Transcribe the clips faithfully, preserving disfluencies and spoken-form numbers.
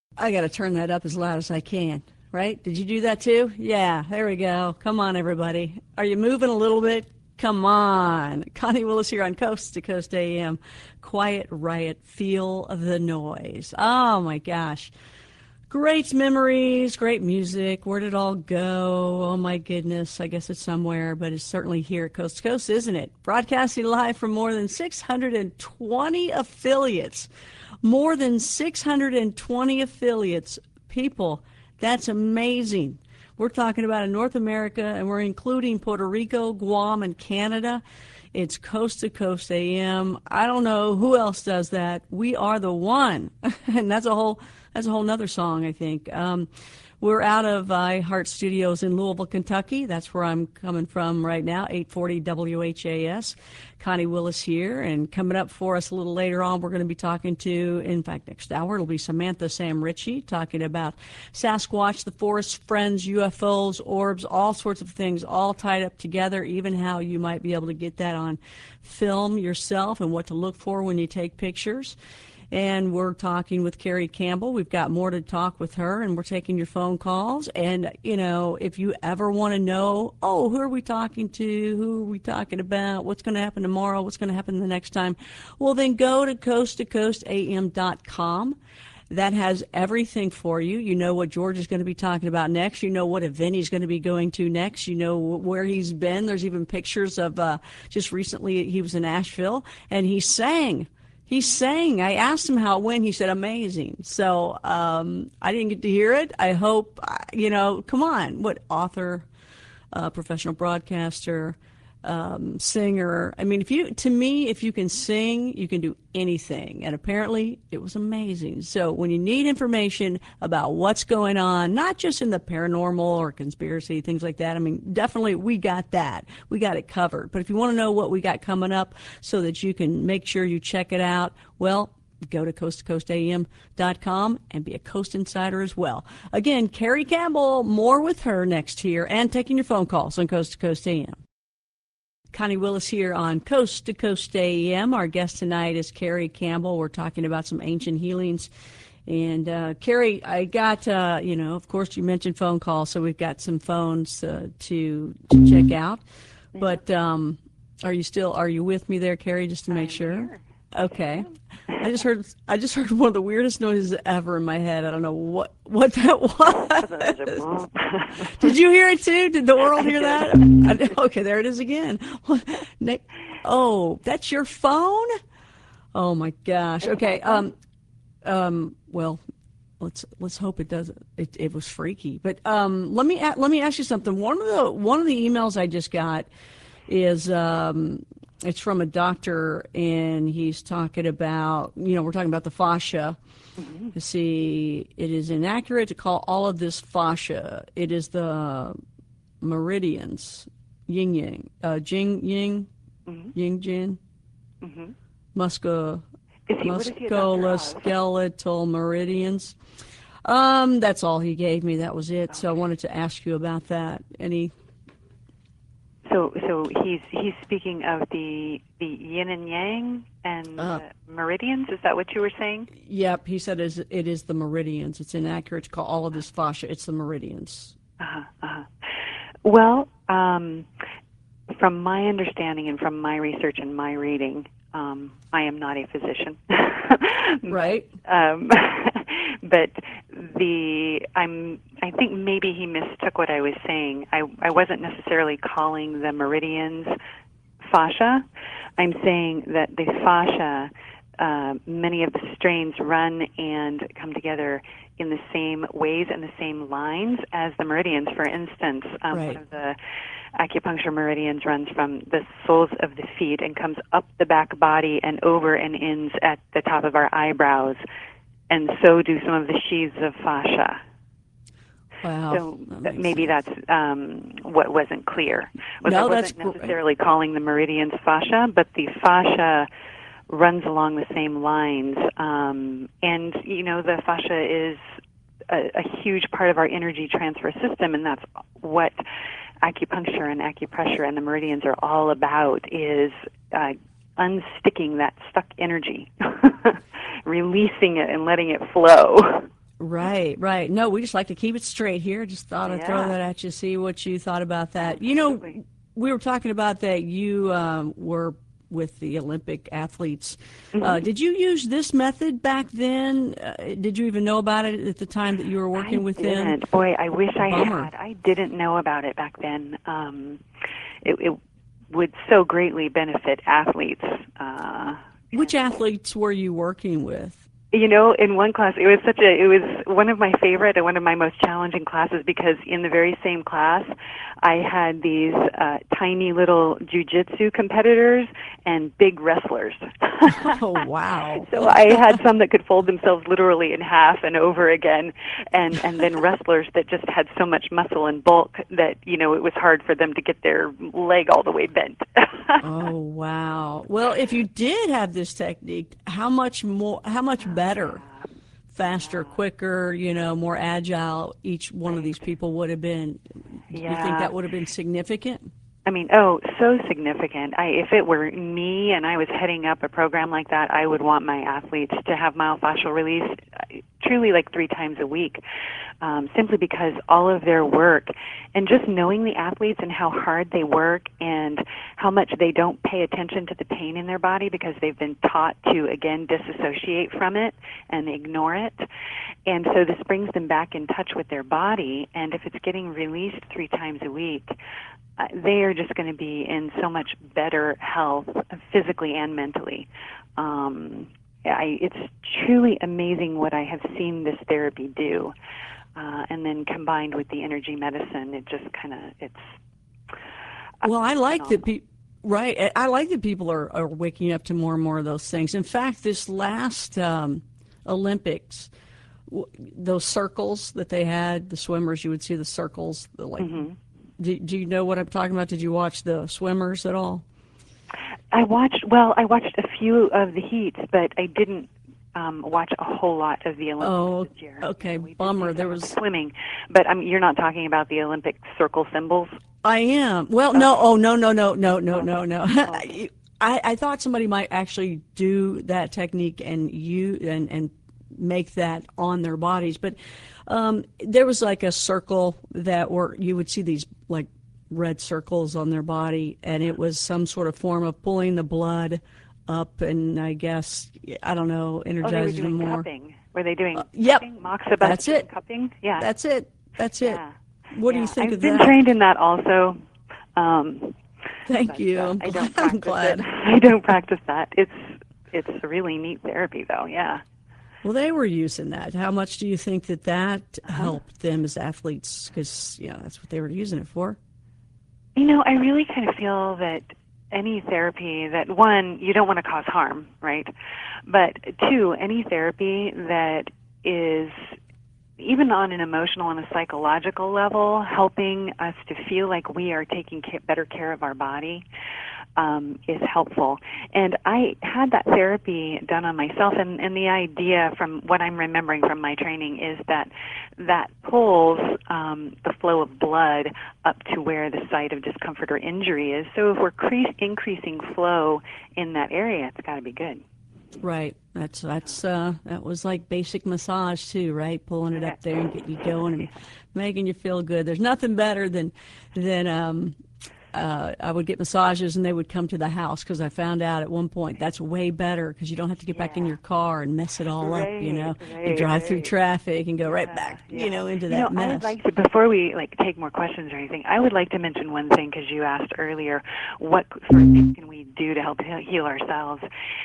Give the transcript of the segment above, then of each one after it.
I got to turn that up as loud as I can, right? Did you do that too? Yeah, there we go. Come on, everybody. Are you moving a little bit? Come on. Connie Willis here on Coast to Coast A M. Quiet Riot, feel the noise. Oh my gosh. Great memories, great music. Where'd it all go? Oh my goodness. I guess it's somewhere, but it's certainly here at Coast to Coast, isn't it? Broadcasting live from more than six hundred twenty affiliates. More than six hundred twenty affiliates. People, that's amazing. We're talking about in North America, and we're including Puerto Rico, Guam, and Canada. It's Coast to Coast A M. I don't know who else does that. We are the one, and that's a whole that's a whole nother song, I think. Um, we're out of iHeart Studios in Louisville, Kentucky. That's where I'm coming from right now, eight forty W H A S. Connie Willis here, and coming up for us a little later on, we're going to be talking to, in fact, next hour, it'll be Samantha Sam Ritchie talking about Sasquatch, the forest friends, U F Os, orbs, all sorts of things, all tied up together, even how you might be able to get that on film yourself and what to look for when you take pictures. And we're talking with Carrie Campbell. We've got more to talk with her, and we're taking your phone calls. And, you know, if you ever want to know, oh, who are we talking to? Who are we talking about? What's going to happen tomorrow? What's going to happen the next time? Well, then go to coast to coast A M dot com. That has everything for you. You know what George is going to be talking about next. You know what event he's going to be going to next. You know where he's been. There's even pictures of uh, just recently he was in Asheville, and he sang. He sang. I asked him how it went. He said, amazing. So um, I didn't get to hear it. I hope, you know, come on. What author, uh, professional broadcaster, um, singer. I mean, if you, to me, if you can sing, you can do anything. And apparently it was amazing. So when you need information about what's going on, not just in the paranormal or conspiracy, things like that, I mean, definitely we got that. We got it covered. But if you want to know what we got coming up so that you can make sure you check it out, well, go to coast to coast A M dot com and be a Coast Insider as well. Again, Carrie Campbell, more with her next here, and taking your phone calls on Coast to Coast A M. Connie Willis here on Coast to Coast A M. Our guest tonight is Carrie Campbell. We're talking about some ancient healings. And uh, Carrie, I got, uh, you know, of course you mentioned phone calls, so we've got some phones uh, to, to check out. But um, are you still, are you with me there, Carrie, just to make I'm sure? Here. Okay. I just heard I just heard one of the weirdest noises ever in my head. I don't know what what that was. Did you hear it too? Did the world hear that? I, okay, there it is again. Oh, that's your phone? Oh my gosh. Okay. Um um well, let's let's hope it doesn't. It it was freaky. But um let me a- let me ask you something. One of the one of the emails I just got is um it's from a doctor, and he's talking about, you know, we're talking about the fascia. Mm-hmm. You see, it is inaccurate to call all of this fascia. It is the meridians, yin yang, uh, jing yin, mm-hmm. yin jin, mm-hmm. musco, musculoskeletal meridians. Um, that's all he gave me. That was it. So I wanted to ask you about that. Any? So, so he's he's speaking of the the yin and yang and uh, meridians. Is that what you were saying? Yep, he said it is the meridians. It's inaccurate to call all of this fascia. It's the meridians. Uh-huh, uh-huh. Well, um, from my understanding and from my research and my reading, um, I am not a physician. Right. Um, but the I'm I think maybe he mistook what I was saying. I I wasn't necessarily calling the meridians fascia. I'm saying that the fascia, uh, many of the strains run and come together in the same ways and the same lines as the meridians. For instance, um, right. one of the acupuncture meridians runs from the soles of the feet and comes up the back body and over and ends at the top of our eyebrows. And so do some of the sheaths of fascia. Wow. So that maybe sense. that's um, what wasn't clear. Was no, I wasn't that's necessarily great. calling the meridians fascia, but the fascia runs along the same lines. Um, and, you know, the fascia is a, a huge part of our energy transfer system, and that's what acupuncture and acupressure and the meridians are all about, is uh, unsticking that stuck energy, releasing it and letting it flow. Right, right. No, we just like to keep it straight here. Just thought I'd throw Yeah, that at you, see what you thought about that. You know, absolutely. we were talking about that you um, were with the Olympic athletes. Uh, Hmm. did you use this method back then? Uh, did you even know about it at the time that you were I working with them? didn't. Boy, I wish I Bummer. had. I didn't know about it back then. Um, it, it would so greatly benefit athletes. Uh, Which athletes were you working with? You know, in one class, it was such a, it was one of my favorite and one of my most challenging classes because in the very same class, I had these uh, tiny little jujitsu competitors and big wrestlers. Oh, wow. So I had some that could fold themselves literally in half and over again, and and then wrestlers that just had so much muscle and bulk that you know it was hard for them to get their leg all the way bent. Oh, wow. Well, if you did have this technique, how much more, how much better, Yeah, faster, yeah, quicker, you know, more agile each one of right. these people would have been? Do you think Yeah. that would have been significant? I mean, oh, so significant. I, if it were me and I was heading up a program like that, I would want my athletes to have myofascial release uh, truly like three times a week, um, simply because all of their work and just knowing the athletes and how hard they work and how much they don't pay attention to the pain in their body because they've been taught to, again, disassociate from it and ignore it. And so this brings them back in touch with their body, and if it's getting released three times a week, uh, they are just going to be in so much better health, uh, physically and mentally. Um, I, it's truly amazing what I have seen this therapy do, uh, and then combined with the energy medicine, it just kind of it's uh, Well, I like that phenomenal. people, right. I I like that people are, are waking up to more and more of those things. In fact, this last um, Olympics, w- those circles that they had, the swimmers, you would see the circles, the like, Hmm. do, do you know what I'm talking about? Did you watch the swimmers at all? I watched well, I watched a few of the heats, but I didn't um, watch a whole lot of the Olympics Oh, this year. okay, Yeah, we did see bummer. There some of the was, swimming, but um, you're not talking about the Olympic circle symbols. I am. Well, no, Okay. oh, no, no, no, no, no, Okay. no, no. Okay. I, I thought somebody might actually do that technique and you and, and make that on their bodies, but um, there was like a circle that were you would see these like red circles on their body, and it was some sort of form of pulling the blood up, and I guess I don't know, Oh, they were energizing them doing more. cupping. Were they doing Yep, cupping? that's Moxibustion it. cupping? Yeah. That's it. That's it. Yeah. What do you Yeah. think I've of been that? trained in that also. Um, Thank but you. uh, I'm I glad. don't I'm practice it. glad. I don't practice that. It's it's a really neat therapy though. Yeah. Well, they were using that. How much do you think that that Uh-huh. helped them as athletes? Because, you know, that's what they were using it for. You know, I really kind of feel that any therapy that, one, you don't want to cause harm, right? But two, any therapy that is even on an emotional and a psychological level, helping us to feel like we are taking ca- better care of our body, um, is helpful. And I had that therapy done on myself, and, and the idea from what I'm remembering from my training is that that pulls um, the flow of blood up to where the site of discomfort or injury is. So if we're cre- increasing flow in that area, it's got to be good. Right. That's that's uh that was like basic massage too, right? Pulling it up Correct. there and getting you going and making you feel good. There's nothing better than than um uh, I would get massages and they would come to the house because I found out at one point that's way better because you don't have to get back in Yeah. your car and mess it all up, you Right, know. You right, drive through right. traffic and go right Yeah, back, you yeah. know, into You know, that I would mess. like to, before we like take more questions or anything, I would like to mention one thing because you asked earlier, what sort of things can we do to help he- heal ourselves?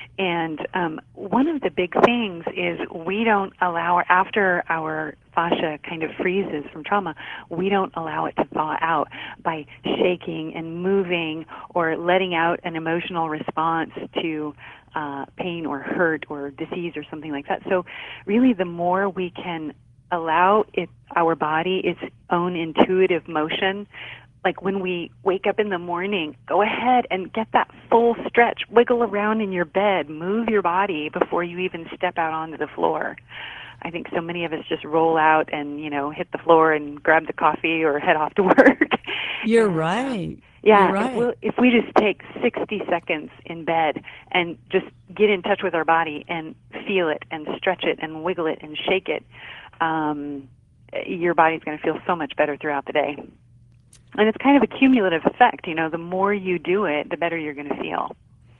And um, one of the big things is we don't allow, after our fascia kind of freezes from trauma, we don't allow it to thaw out by shaking and moving or letting out an emotional response to uh, pain or hurt or disease or something like that. So really the more we can allow it, our body its own intuitive motion, like when we wake up in the morning, go ahead and get that full stretch, wiggle around in your bed, move your body before you even step out onto the floor. I think so many of us just roll out and, you know, hit the floor and grab the coffee or head off to work. You're And, um, right. yeah, You're if right. we if we just take sixty seconds in bed and just get in touch with our body and feel it and stretch it and wiggle it and shake it, um, your body's going to feel so much better throughout the day. And it's kind of a cumulative effect. You know, the more you do it, the better you're going to feel.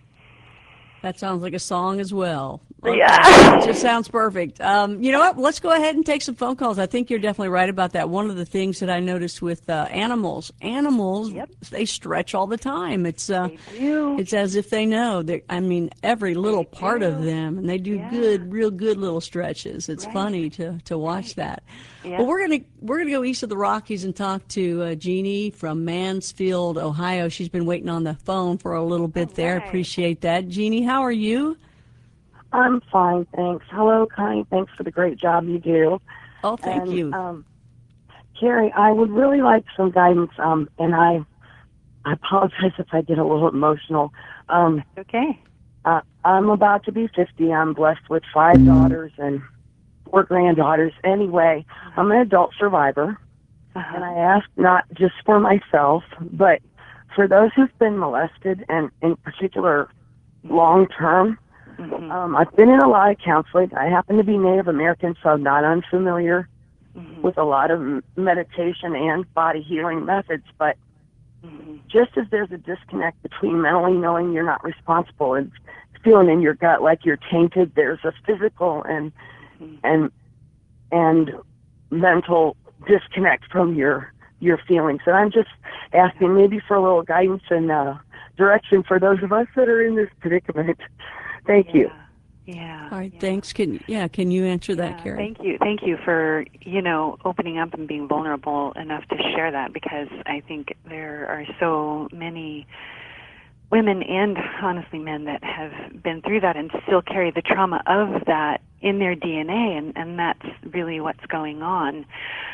That sounds like a song as well. Okay, it just Yeah. sounds perfect. Um, you know what? Let's go ahead and take some phone calls. I think you're definitely right about that. One of the things that I noticed with uh, animals, animals, Yep. they stretch all the time. It's uh, They do. it's as if they know that. I mean, every little They part of do. them, and they do Yeah. good, real good little stretches. It's Right. funny to to watch Right. that. Well, Yep. we're gonna we're gonna go east of the Rockies and talk to uh, Jeannie from Mansfield, Ohio. She's been waiting on the phone for a little All bit there. right. Appreciate that, Jeannie. How are you? I'm fine, thanks. Hello, Connie. Thanks for the great job you do. Oh, thank And you. um, Carrie, I would really like some guidance. Um, and I, I apologize if I get a little emotional. Um, Okay. uh, I'm about to be fifty. I'm blessed with five daughters and four granddaughters. Anyway, I'm an adult survivor, Uh-huh. and I ask not just for myself, but for those who've been molested, and in particular, long term. Mhm. Um, I've been in a lot of counseling. I happen to be Native American, so I'm not unfamiliar Mhm. with a lot of m- meditation and body healing methods. But Mhm. just as there's a disconnect between mentally knowing you're not responsible and feeling in your gut like you're tainted, there's a physical and Mhm. and and mental disconnect from your your feelings. And I'm just asking maybe for a little guidance and uh, direction for those of us that are in this predicament. Thank you. Yeah. All right, yeah. thanks. Can yeah, can you answer that, Yeah, Carrie? thank you. Thank you for, you know, opening up and being vulnerable enough to share that, because I think there are so many women and honestly men that have been through that and still carry the trauma of that in their D N A, and, and that's really what's going on.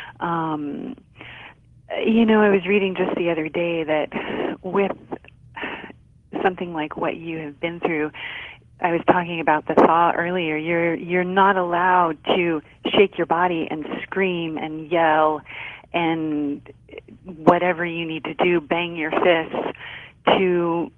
Um, you know, I was reading just the other day that with something like what you have been through, I was talking about the thaw earlier. You're you're not allowed to shake your body and scream and yell and whatever you need to do, bang your fists to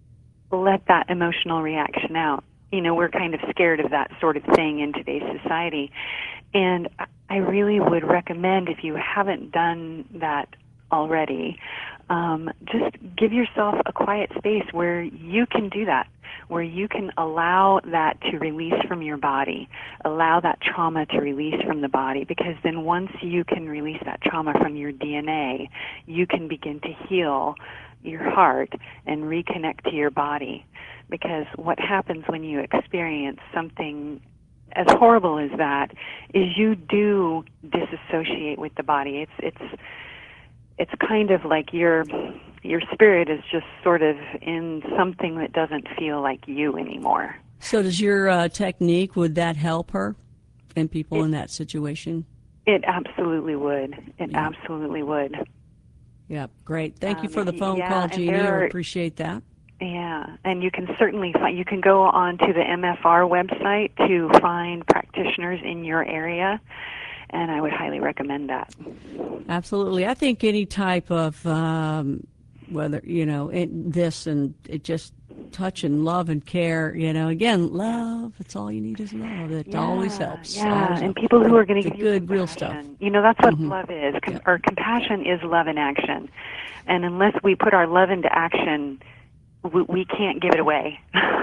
let that emotional reaction out. You know, we're kind of scared of that sort of thing in today's society. And I really would recommend, if you haven't done that already, um, just give yourself a quiet space where you can do that, where you can allow that to release from your body, allow that trauma to release from the body, because then once you can release that trauma from your D N A, you can begin to heal your heart and reconnect to your body. Because what happens when you experience something as horrible as that is you do disassociate with the body. It's it's it's kind of like your your spirit is just sort of in something that doesn't feel like you anymore. So does your uh, technique, would that help her and people It, in that situation? it absolutely would. It Yeah. absolutely would. Yeah, great. Thank you Um, for the phone yeah, call, and Jeannie. there I are, appreciate that. yeah, and you can certainly find, you can go on to the M F R website to find practitioners in your area, and I would highly recommend that. Absolutely. I think any type of, um, whether, you know, it, this and it just touch and love and care, you know, again, love, it's all you need is love. It Yeah, always helps. yeah, Always and helps. people who The, are going to the give you good, real stuff. compassion. You know, that's what Mm-hmm. love is. Com- Yep. or compassion is love in action. And unless we put our love into action, we, we can't give it away.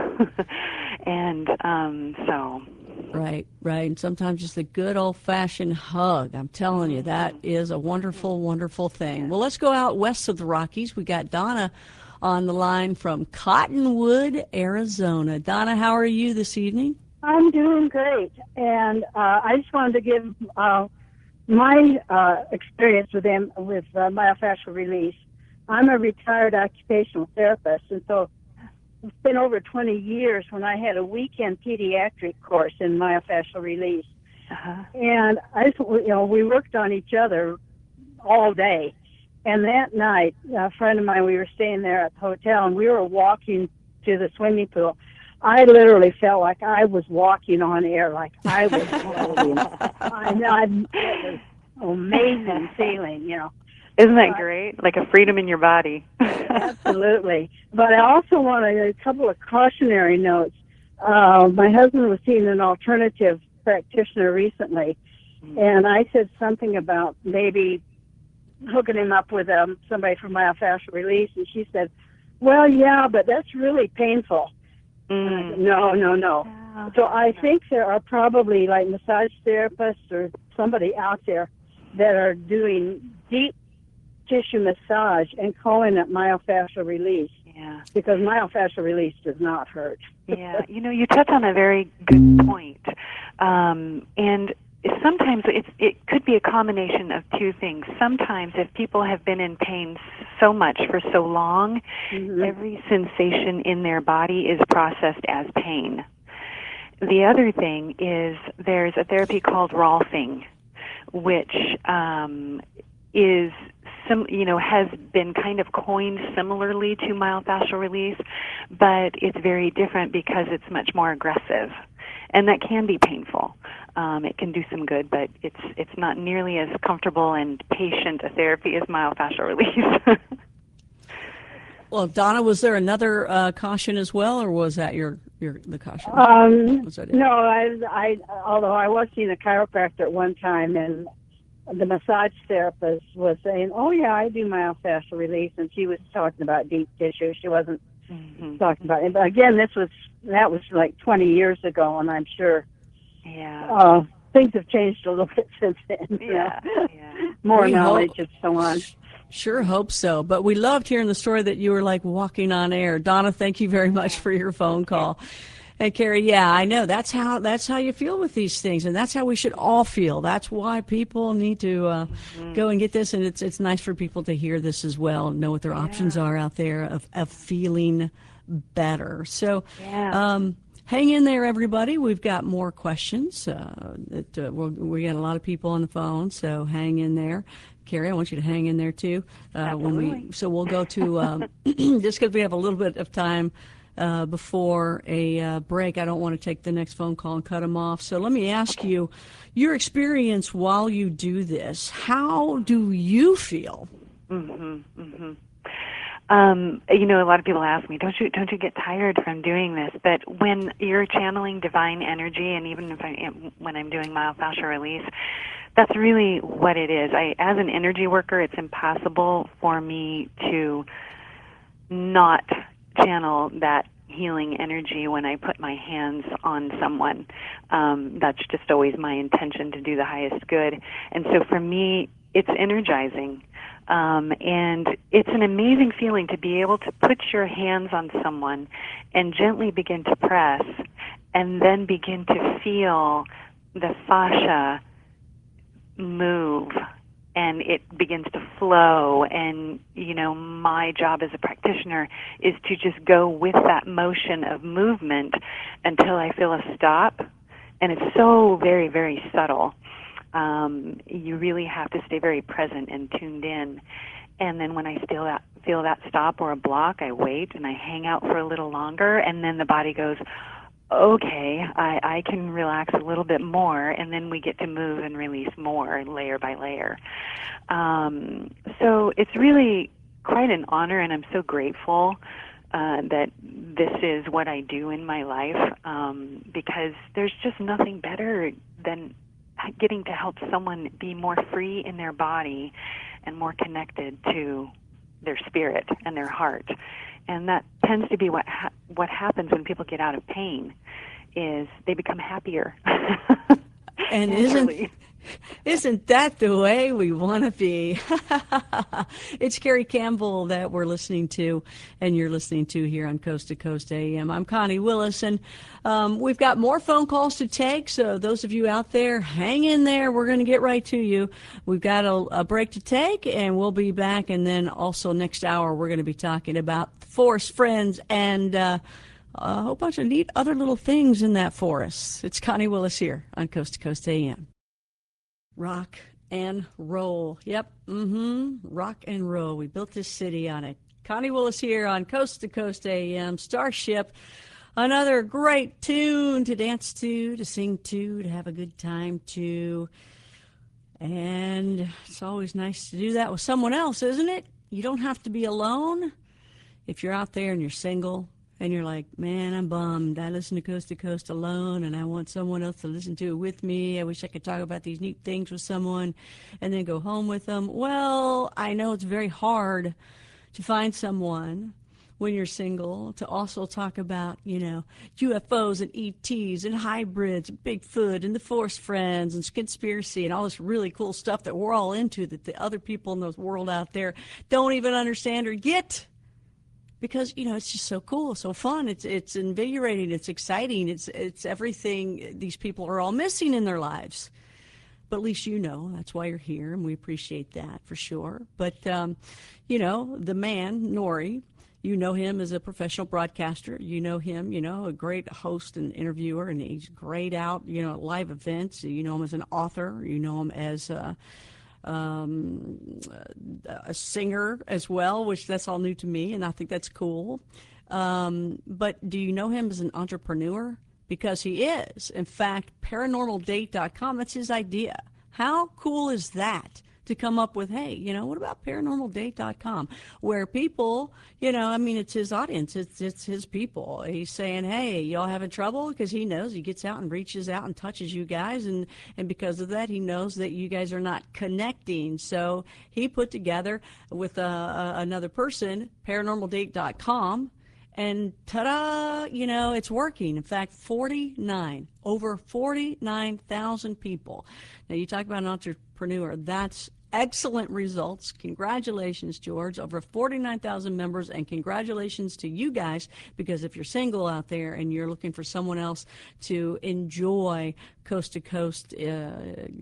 and um, so... Right, right. And sometimes just a good old-fashioned hug. I'm telling you, that is a wonderful, wonderful thing. Well, let's go out west of the Rockies. We got Donna on the line from Cottonwood, Arizona. Donna, how are you this evening? I'm doing great, and uh, I just wanted to give uh, my uh, experience with them with uh, myofascial release. I'm a retired occupational therapist, and so it's been over twenty years when I had a weekend pediatric course in myofascial release, Uh-huh. and I, just, you know, we worked on each other all day. And that night, a friend of mine, we were staying there at the hotel, and we were walking to the swimming pool. I literally felt like I was walking on air, like I was floating. I know, I, it was an amazing feeling, you know. Isn't that great? Like a freedom in your body. Absolutely. But I also want a, a couple of cautionary notes. Uh, my husband was seeing an alternative practitioner recently, and I said something about maybe hooking him up with um, somebody from myofascial release, and she said, well, yeah, but that's really painful. And I said, no, no, no. Yeah. So I think there are probably like massage therapists or somebody out there that are doing deep tissue massage and calling it myofascial release. Yeah. Because myofascial release does not hurt. Yeah. You know, you touch on a very good point. Um, and sometimes it's, it could be a combination of two things. Sometimes if people have been in pain so much for so long, mm-hmm. every sensation in their body is processed as pain. The other thing is there's a therapy called Rolfing, which um, is some, you know, has been kind of coined similarly to myofascial release, but it's very different because it's much more aggressive, and that can be painful. Um, it can do some good, but it's it's not nearly as comfortable and patient a therapy as myofascial release. Well, Donna, was there another uh, caution as well, or was that your, your the caution? Um, was that it? No, I, I, although I was seeing a chiropractor at one time, and the massage therapist was saying, oh, yeah, I do myofascial release, and she was talking about deep tissue. She wasn't mm-hmm. talking about it. But again, this was that was like twenty years ago, and I'm sure yeah. uh, things have changed a little bit since then. Yeah, you know? yeah. More We knowledge hope. and so on. Sure hope so. But we loved hearing the story that you were like walking on air. Donna, thank you very much for your phone call. And Carrie, yeah, I know that's how that's how you feel with these things, and that's how we should all feel. That's why people need to uh, mm-hmm. go and get this, and it's it's nice for people to hear this as well, and know what their yeah. options are out there of, of feeling better. So yeah. um, hang in there, everybody. We've got more questions. Uh, that, uh, we'll, we got a lot of people on the phone, so hang in there. Carrie, I want you to hang in there too. Uh, when we so we'll go to um, just because we have a little bit of time. Uh, before a uh, break, I don't want to take the next phone call and cut them off. So let me ask you, your experience while you do this, how do you feel? Mm-hmm, mm-hmm. Um, you know, a lot of people ask me, don't you don't you get tired from doing this? But when you're channeling divine energy, and even if I, when I'm doing myofascial release, that's really what it is. I, as an energy worker, it's impossible for me to not channel that healing energy when I put my hands on someone. Um, that's just always my intention, to do the highest good. And so for me, it's energizing. Um, and it's an amazing feeling to be able to put your hands on someone and gently begin to press, and then begin to feel the fascia move, and it begins to flow. And, you know, my job as a practitioner is to just go with that motion of movement until I feel a stop. And it's so very, very subtle. Um, you really have to stay very present and tuned in. And then when I feel that, feel that stop or a block, I wait and I hang out for a little longer, and then the body goes, okay, I, I can relax a little bit more, and then we get to move and release more layer by layer. Um, so it's really quite an honor, and I'm so grateful uh, that this is what I do in my life, um, because there's just nothing better than getting to help someone be more free in their body and more connected to their spirit and their heart. And that tends to be what ha- what happens when people get out of pain, is they become happier. And isn't isn't that the way we want to be? It's Carrie Campbell that we're listening to, and you're listening to here on Coast to Coast A M. I'm Connie Willis, and um, we've got more phone calls to take, so those of you out there, hang in there. We're going to get right to you. We've got a, a break to take, and we'll be back, and then also next hour we're going to be talking about forest friends and uh, a whole bunch of neat other little things in that forest. It's Connie Willis here on Coast to Coast A M. Rock and roll. Yep. Mm-hmm. Rock and roll. We built this city on it. Connie Willis here on Coast to Coast A M. Starship. Another great tune to dance to, to sing to, to have a good time to. And it's always nice to do that with someone else, isn't it? You don't have to be alone. If you're out there and you're single and you're like, man, I'm bummed. I listen to Coast to Coast alone and I want someone else to listen to it with me. I wish I could talk about these neat things with someone and then go home with them. Well, I know it's very hard to find someone when you're single to also talk about, you know, U F Os and E Ts and hybrids, and Bigfoot and the Force Friends and conspiracy and all this really cool stuff that we're all into that the other people in the world out there don't even understand or get. Because, you know, it's just so cool, so fun. It's it's invigorating. It's exciting. It's it's everything these people are all missing in their lives. But at least you know. That's why you're here, and we appreciate that for sure. But, um, you know, the man, Nori, you know him as a professional broadcaster. You know him, you know, a great host and interviewer, and he's great out, you know, at live events. You know him as an author. You know him as a, um, a singer as well, which that's all new to me, and I think that's cool. Um, but do you know him as an entrepreneur? Because he is. In fact, paranormal date dot com, that's his idea. How cool is that? To come up with, hey, you know, what about paranormal date dot com, where people, you know, I mean, it's his audience, it's it's his people. He's saying, hey, y'all having trouble? Because he knows he gets out and reaches out and touches you guys, and and because of that, he knows that you guys are not connecting. So he put together with uh, uh, another person, paranormal date dot com. And ta-da, you know, it's working. In fact, forty-nine, over forty-nine thousand people. Now, you talk about an entrepreneur. That's excellent results. Congratulations, George. Over forty-nine thousand members, and congratulations to you guys, because if you're single out there and you're looking for someone else to enjoy Coast to Coast, uh,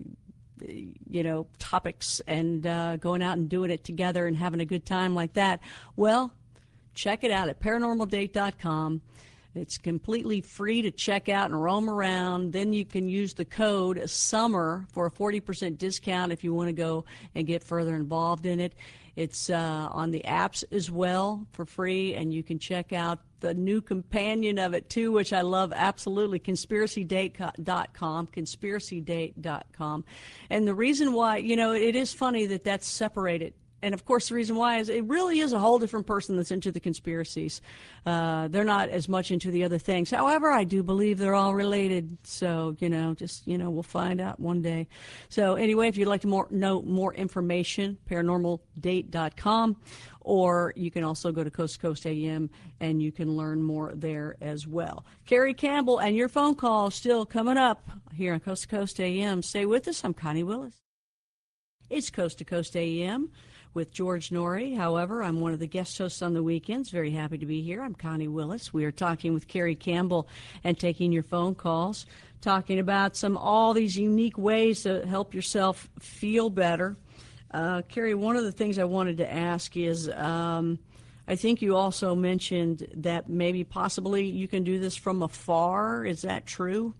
you know, topics and uh, going out and doing it together and having a good time like that, well, check it out at paranormal date dot com. It's completely free to check out and roam around. Then you can use the code SUMMER for a forty percent discount if you want to go and get further involved in it. It's uh, on the apps as well for free, and you can check out the new companion of it too, which I love absolutely, conspiracy date dot com, conspiracy date dot com. And the reason why, you know, it is funny that that's separated. And, of course, the reason why is it really is a whole different person that's into the conspiracies. Uh, they're not as much into the other things. However, I do believe they're all related. So, you know, just, you know, we'll find out one day. So, anyway, if you'd like to more, know more information, paranormal date dot com, or you can also go to Coast to Coast A M, and you can learn more there as well. Carrie Campbell, and your phone call still coming up here on Coast to Coast A M. Stay with us. I'm Connie Willis. It's Coast to Coast A M. With George Noory. However, I'm one of the guest hosts on the weekends. Very happy to be here. I'm Connie Willis. We are talking with Carrie Campbell and taking your phone calls, talking about some all these unique ways to help yourself feel better. Uh, Carrie, one of the things I wanted to ask is, um, I think you also mentioned that maybe possibly you can do this from afar. Is that true?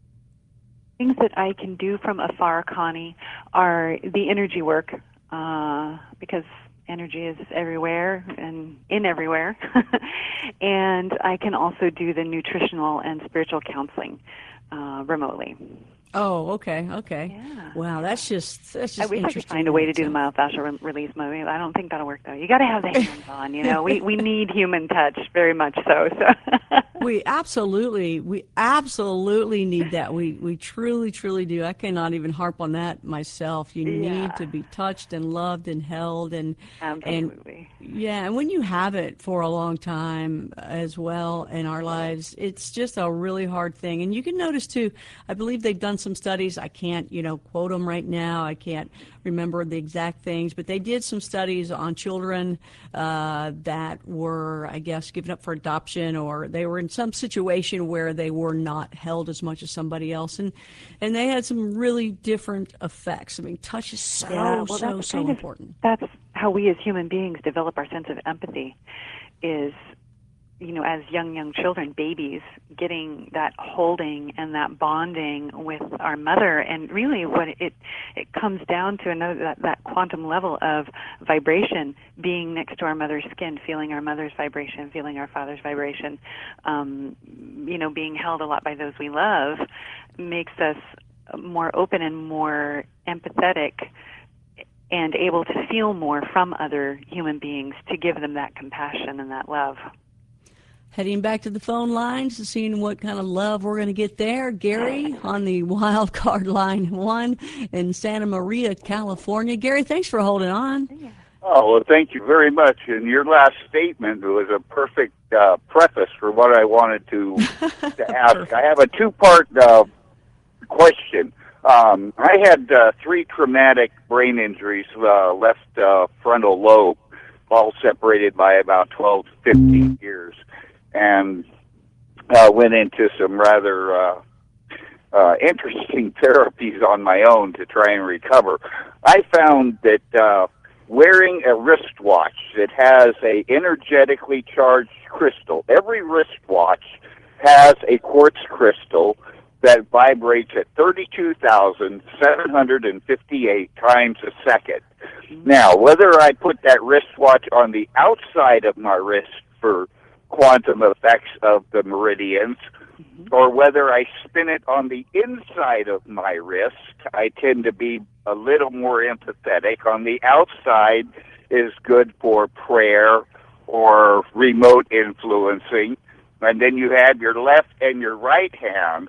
Things that I can do from afar, Connie, are the energy work. Uh, because energy is everywhere and in everywhere. And I can also do the nutritional and spiritual counseling uh, remotely. Oh, okay, okay. Yeah. Wow, that's just that's just I wish I could interesting find a way to do in the myofascial re- release movie. I don't think that'll work though. You got to have the hands on. You know, we we need human touch very much so. So. We absolutely, we absolutely need that. We we truly, truly do. I cannot even harp on that myself. You Yeah. need to be touched and loved and held, and Absolutely. and yeah. And when you have it for a long time as well in our lives, it's just a really hard thing. And you can notice too. I believe they've done some studies. I can't, you know, quote them right now. I can't remember the exact things, but they did some studies on children uh, that were, I guess, given up for adoption, or they were in some situation where they were not held as much as somebody else, and and they had some really different effects. I mean, touch is so Yeah, well, so that's so kind of- important. That's how we as human beings develop our sense of empathy, is, you know, as young, young children, babies, getting that holding and that bonding with our mother. And really what it it comes down to, another that, that quantum level of vibration, being next to our mother's skin, feeling our mother's vibration, feeling our father's vibration, um, you know, being held a lot by those we love, makes us more open and more empathetic and able to feel more from other human beings to give them that compassion and that love. Heading back to the phone lines to seeing what kind of love we're going to get there. Gary on the wild card line one in Santa Maria, California. Gary, thanks for holding on. Oh, well, thank you very much. And your last statement was a perfect uh, preface for what I wanted to, to ask. I have a two-part uh, question. Um, I had uh, three traumatic brain injuries, uh, left uh, frontal lobe, all separated by about twelve to fifteen years. And uh, went into some rather uh, uh, interesting therapies on my own to try and recover. I found that uh, wearing a wristwatch that has a energetically charged crystal, every wristwatch has a quartz crystal that vibrates at thirty-two thousand seven hundred fifty-eight times a second. Now, whether I put that wristwatch on the outside of my wrist for quantum effects of the meridians, or whether I spin it on the inside of my wrist, I tend to be a little more empathetic. On the outside is good for prayer or remote influencing. And then you have your left and your right hands.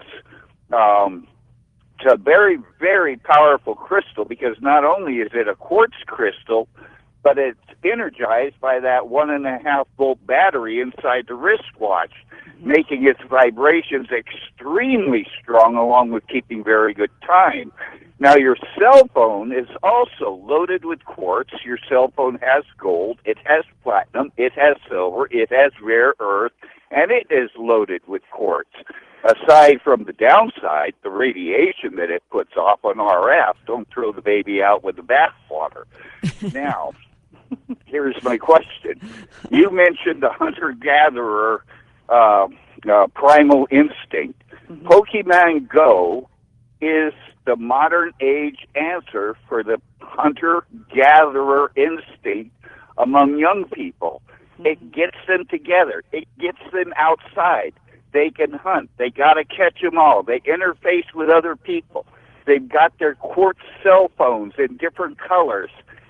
Um, it's a very, very powerful crystal because not only is it a quartz crystal, but it's energized by that one and a half volt battery inside the wristwatch, making its vibrations extremely strong along with keeping very good time. Now, your cell phone is also loaded with quartz. Your cell phone has gold, it has platinum, it has silver, it has rare earth, and it is loaded with quartz. Aside from the downside, the radiation that it puts off on R F, don't throw the baby out with the bathwater. Now, here's my question. You mentioned the hunter-gatherer uh, uh, primal instinct. Mm-hmm. Pokemon Go is the modern age answer for the hunter-gatherer instinct among young people. Mm-hmm. It gets them together. It gets them outside. They can hunt. They got to catch them all. They interface with other people. They've got their quartz cell phones in different colors.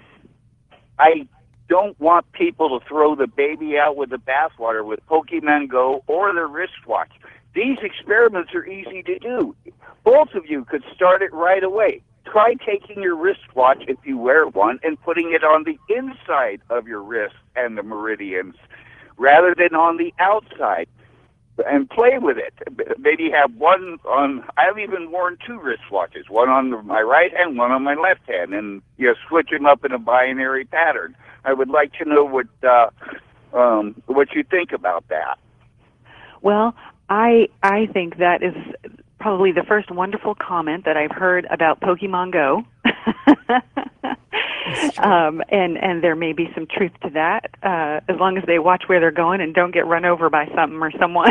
I don't want people to throw the baby out with the bathwater with Pokemon Go or their wristwatch. These experiments are easy to do. Both of you could start it right away. Try taking your wristwatch, if you wear one, and putting it on the inside of your wrist and the meridians rather than on the outside. And play with it. Maybe have one on, I've even worn two wristwatches, one on my right hand, one on my left hand, and you know, switch them up in a binary pattern. I would like to know what uh, um, what you think about that. Well, I I think that is probably the first wonderful comment that I've heard about Pokemon Go. um, and, and there may be some truth to that, uh, as long as they watch where they're going and don't get run over by something or someone.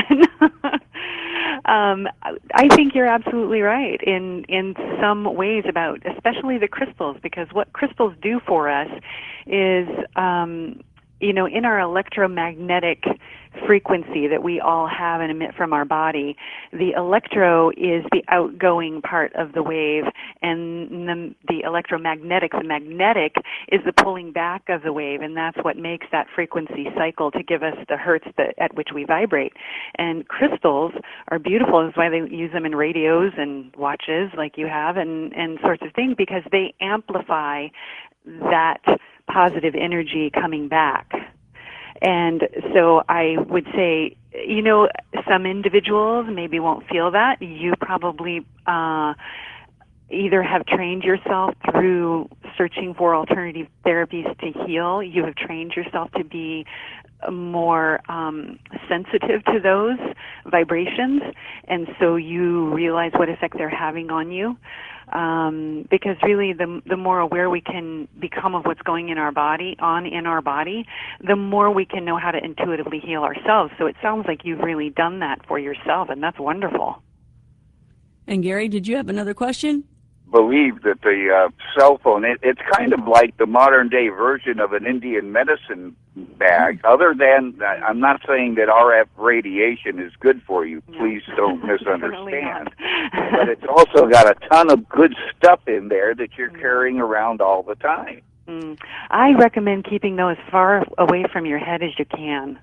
um, I think you're absolutely right in, in some ways about, especially the crystals, because what crystals do for us is, um, you know, in our electromagnetic frequency that we all have and emit from our body, the electro is the outgoing part of the wave, and the, the electromagnetic, the magnetic, is the pulling back of the wave, and that's what makes that frequency cycle to give us the hertz that, at which we vibrate. And crystals are beautiful. That's why they use them in radios and watches like you have and, and sorts of things, because they amplify that positive energy coming back. And so I would say, you know, some individuals maybe won't feel that. You probably uh, either have trained yourself through searching for alternative therapies to heal. You have trained yourself to be more um, sensitive to those vibrations, and so you realize what effect they're having on you. Um, because really, the the more aware we can become of what's going in our body, on in our body, the more we can know how to intuitively heal ourselves. So it sounds like you've really done that for yourself, and that's wonderful. And Gary, did you have another question? believe that the uh, cell phone, it, it's kind of like the modern day version of an Indian medicine bag. Other than, I'm not saying that R F radiation is good for you. Please don't misunderstand. But it's also got a ton of good stuff in there that you're carrying around all the time. Mm. I recommend keeping those far away from your head as you can.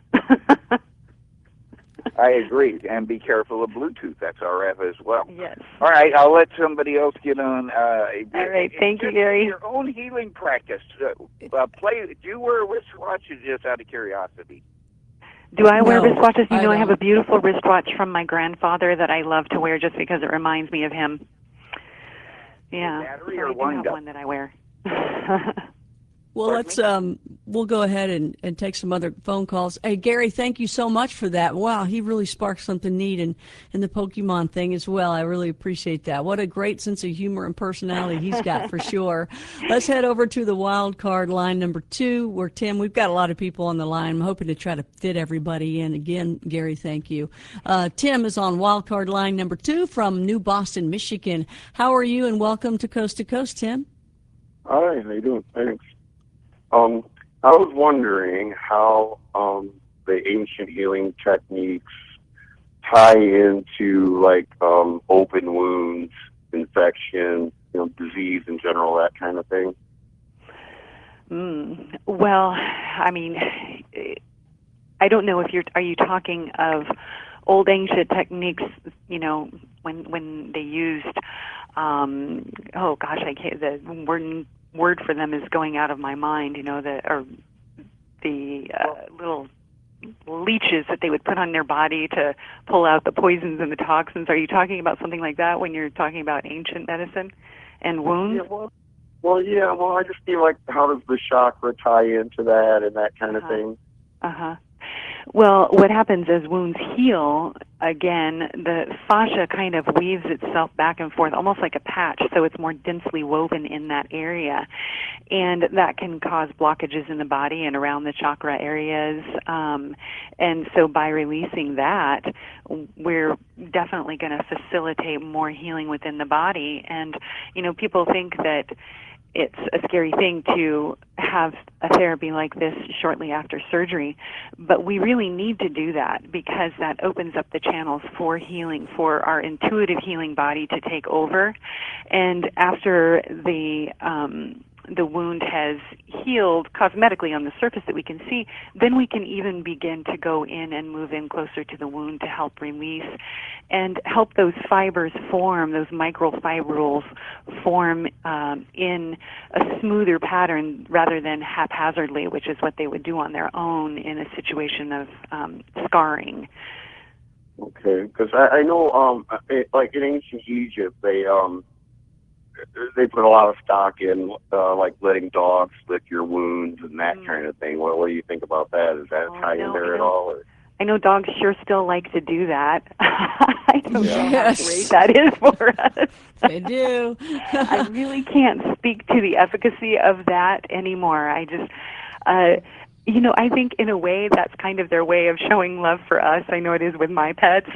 I agree, and be careful of Bluetooth. That's R F as well. Yes. All right, I'll let somebody else get on. Uh, All right, thank you, just Gary. Your own healing practice. Uh, uh, play. Do you wear wristwatches? Just out of curiosity. Do I wear No, wristwatches? You I know, I have a don't. beautiful wristwatch from my grandfather that I love to wear just because it reminds me of him. Yeah, Battery so or I do wind have up? one that I wear. Well, Pardon let's me? um, we'll go ahead and, and take some other phone calls. Hey, Gary, thank you so much for that. Wow, he really sparked something neat in, in the Pokemon thing as well. I really appreciate that. What a great sense of humor and personality he's got for sure. Let's head over to the wild card line number two, where Tim, we've got a lot of people on the line. I'm hoping to try to fit everybody in. Again, Gary, thank you. Uh, Tim is on wild card line number two from New Boston, Michigan. How are you? And welcome to Coast to Coast, Tim. Hi, how you doing? Thanks. Um, I was wondering how um, the ancient healing techniques tie into like um, open wounds, infection, you know, disease in general, that kind of thing. Mm. Well, I mean, I don't know if you're. Are you talking of old ancient techniques? You know, when when they used. Um, oh gosh, I can't. The word word for them is going out of my mind. You know, the or the uh, little leeches that they would put on their body to pull out the poisons and the toxins. Are you talking about something like that when you're talking about ancient medicine and wounds? Yeah, well, well, yeah. Well, I just feel like how does the chakra tie into that and that kind Uh-huh. of thing? Uh-huh. Well, what happens as wounds heal, again, the fascia kind of weaves itself back and forth, almost like a patch, so it's more densely woven in that area. And that can cause blockages in the body and around the chakra areas. Um, and so by releasing that, we're definitely going to facilitate more healing within the body. And, you know, people think that it's a scary thing to have a therapy like this shortly after surgery, but we really need to do that because that opens up the channels for healing, for our intuitive healing body to take over. And after the um, the wound has healed cosmetically on the surface that we can see, then we can even begin to go in and move in closer to the wound to help release and help those fibers form, those microfibrils form um, in a smoother pattern rather than haphazardly, which is what they would do on their own in a situation of um, scarring. Okay, because I, I know, um, it, like in ancient Egypt, they um, they put a lot of stock in uh, like letting dogs lick your wounds and that Mm. kind of thing. What, what do you think about that? Is that Oh, tie no, in there I at know. all? Or? I know dogs sure still like to do that. I don't know how Yes. great that is for us. They do. I really can't speak to the efficacy of that anymore. I just, uh, you know, I think in a way that's kind of their way of showing love for us. I know it is with my pets.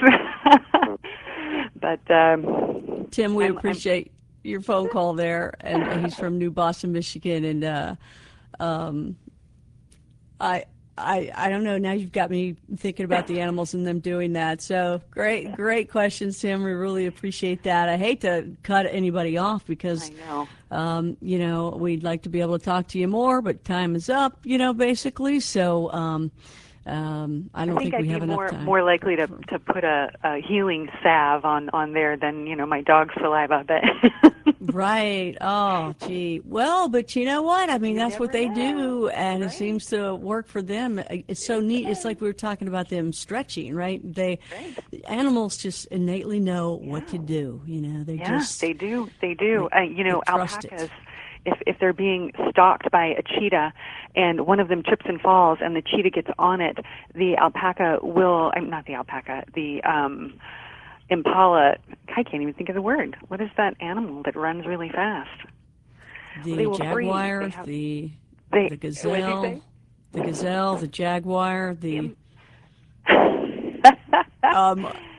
But um, Tim, we I'm- I'm- appreciate your phone call there, and he's from New Boston, Michigan, and uh, um, I, I, I don't know. Now you've got me thinking about the animals and them doing that. So great, great questions, Tim. We really appreciate that. I hate to cut anybody off because, I know. um, you know, we'd like to be able to talk to you more, but time is up. You know, basically. So. Um, Um, I don't I think, think, I'd we be have enough more time. more likely to to put a, a healing salve on on there than you know my dog's saliva. But Right. Oh, gee. Well, but you know what? I mean, You that's what never they know. do, and it Right. seems to work for them. It's so neat. It's like we were talking about them stretching, right? They animals just innately know what to do. You know, they yeah, just they do. They do. they- uh, you know, they trust it. alpacas. If if they're being stalked by a cheetah, and one of them trips and falls, and the cheetah gets on it, the alpaca will. I'm not the alpaca. The um, impala. I can't even think of the word. What is that animal that runs really fast? the they will freeze. jaguar, They have- the They, the what did you gazelle, say? the gazelle, the jaguar, the The um.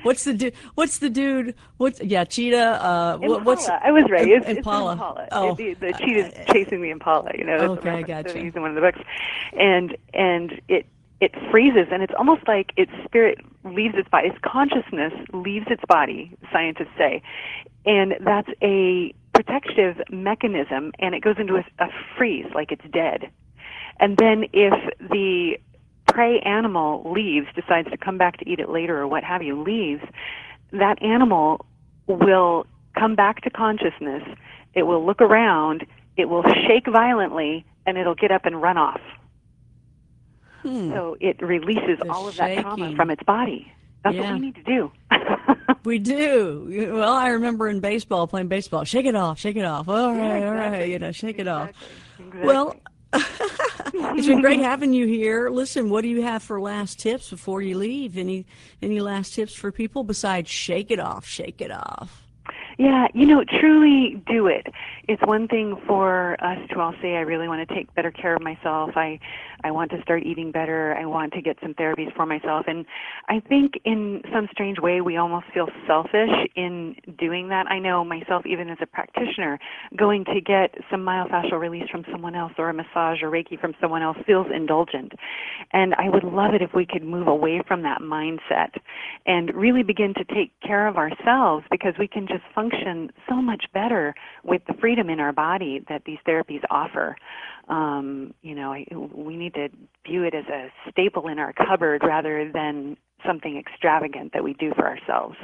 What's the dude? What's the dude? What's yeah, cheetah? Uh, Impala. what's I was right. It's, Impala. It's Impala. Oh, the, the cheetah's chasing the Impala. You know. That's okay, a I reference gotcha. that he's in one of the books, and and it it freezes, and it's almost like its spirit leaves its body. Its consciousness leaves its body. Scientists say, and that's a protective mechanism, and it goes into a, a freeze, like it's dead. And then if the prey animal leaves, decides to come back to eat it later or what have you, leaves, that animal will come back to consciousness. It will look around, it will shake violently, and it'll get up and run off. Hmm. So it releases The all of that trauma shaking. from its body. That's Yeah. what we need to do. We do. Well, I remember in baseball, playing baseball, shake it off, shake it off. All right, Yeah, all right, exactly. you know, shake it off. Exactly. Well, it's been great having you here. Listen, what do you have for last tips before you leave? Any any last tips for people besides shake it off, shake it off? Yeah, you know, truly do it. It's one thing for us to all say, I really want to take better care of myself. I, I want to start eating better. I want to get some therapies for myself. And I think in some strange way, we almost feel selfish in doing that. I know myself, even as a practitioner, going to get some myofascial release from someone else or a massage or Reiki from someone else feels indulgent. And I would love it if we could move away from that mindset and really begin to take care of ourselves, because we can just function so much better with the freedom in our body that these therapies offer. Um, you know, I, we need to view it as a staple in our cupboard rather than something extravagant that we do for ourselves.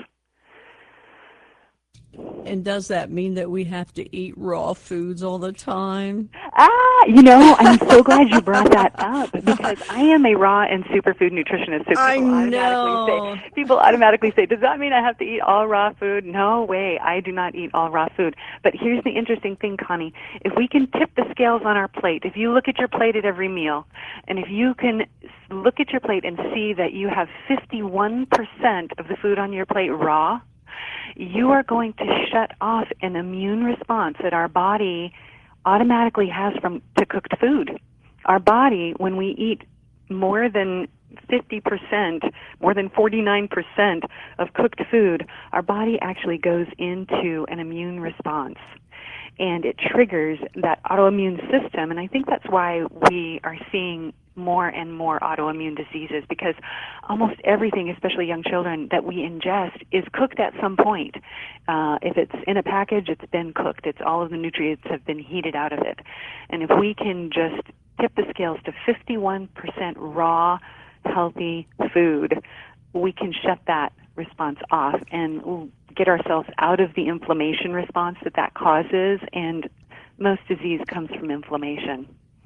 And does that mean that we have to eat raw foods all the time? Ah, you know, I'm so glad you brought that up, because I am a raw and superfood nutritionist. So people I automatically know. say, people automatically say, does that mean I have to eat all raw food? No way, I do not eat all raw food. But here's the interesting thing, Connie. If we can tip the scales on our plate, if you look at your plate at every meal, and if you can look at your plate and see that you have fifty-one percent of the food on your plate raw, you are going to shut off an immune response that our body automatically has from to cooked food. Our body, when we eat more than fifty percent, more than forty-nine percent of cooked food, our body actually goes into an immune response. And it triggers that autoimmune system. And I think that's why we are seeing more and more autoimmune diseases, because almost everything, especially young children, that we ingest is cooked at some point. Uh, if it's in a package, it's been cooked. It's all of the nutrients have been heated out of it. And if we can just tip the scales to fifty-one percent raw, healthy food, we can shut that response off and get ourselves out of the inflammation response that that causes. And most disease comes from inflammation.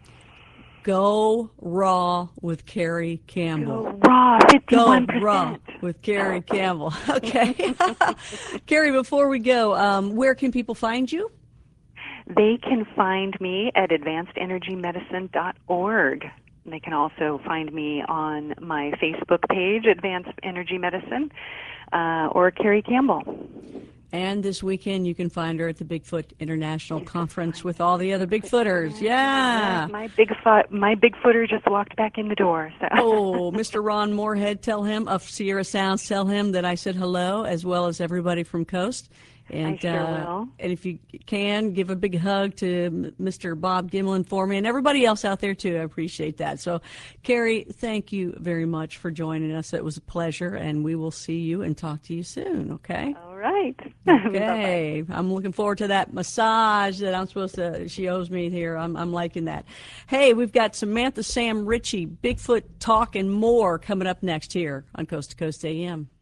Go raw with Carrie Campbell. Go raw, fifty-one percent. Go raw with Carrie Campbell. Okay. Carrie, before we go, um, where can people find you? They can find me at advanced energy medicine dot org. They can also find me on my Facebook page, Advanced Energy Medicine, uh, or Carrie Campbell. And this weekend, you can find her at the Bigfoot International Conference with all the other Bigfooters. Yeah. My Bigfoot, my Bigfooter just walked back in the door. So. Oh, Mister Ron Moorhead, tell him of Sierra Sounds. Tell him that I said hello, as well as everybody from Coast. And, I sure uh, will. And if you can, give a big hug to Mister Bob Gimlin for me, and everybody else out there, too. I appreciate that. So, Carrie, thank you very much for joining us. It was a pleasure, and we will see you and talk to you soon, okay? All right. Okay. I'm looking forward to that massage that I'm supposed to, she owes me here. I'm, I'm liking that. Hey, we've got Samantha Sam Ritchie, Bigfoot Talk and more coming up next here on Coast to Coast A M.